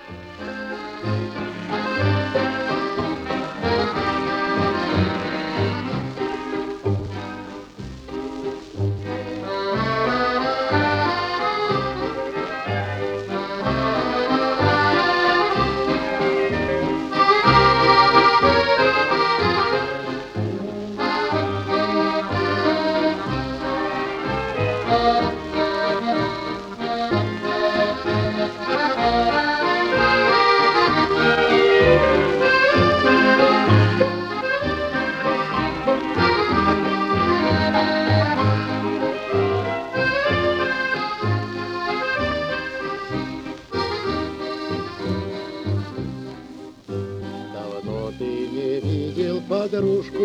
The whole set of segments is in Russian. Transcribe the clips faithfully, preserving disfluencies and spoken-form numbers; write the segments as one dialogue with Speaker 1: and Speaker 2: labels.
Speaker 1: Давно ты не видел подружку,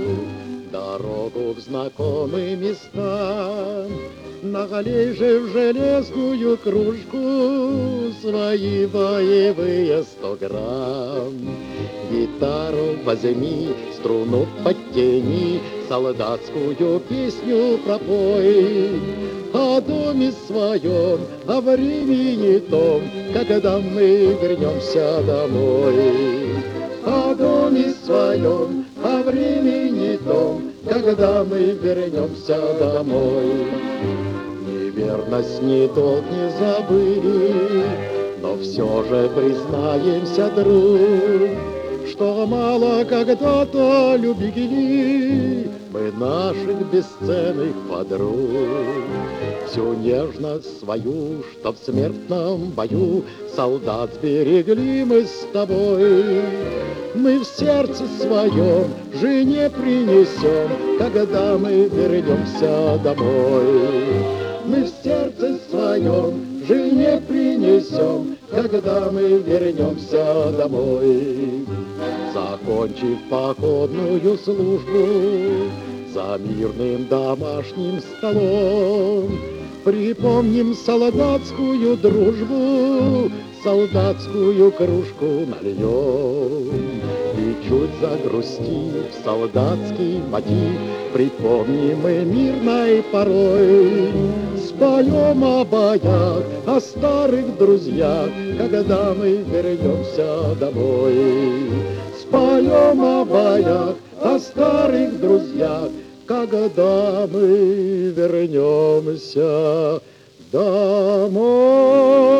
Speaker 1: дорогу в знакомые места. Налей же в железную кружку свои боевые сто грамм. Гитару возьми, струну подтяни, солдатскую песню пропой. О доме своем, о времени том, когда мы вернемся домой. О доме своем, о времени том, когда мы вернемся домой. Ни верность, ни долг не забыли, но все же признаемся, друг, что мало когда-то любили мы наших бесценных подруг. Всю нежность свою, что в смертном бою солдат сберегли мы с тобой, мы в сердце своем жене принесем, когда мы вернемся домой. Мы в сердце своем жене принесем, когда мы вернемся домой. Закончив походную службу, за мирным домашним столом припомним солдатскую дружбу, солдатскую кружку нальем. И чуть загрустив солдатский мотив, припомним мы мирной порой. Споем о боях, о старых друзьях, когда мы вернемся домой. Споем о боях, о старых друзьях, когда мы вернемся домой.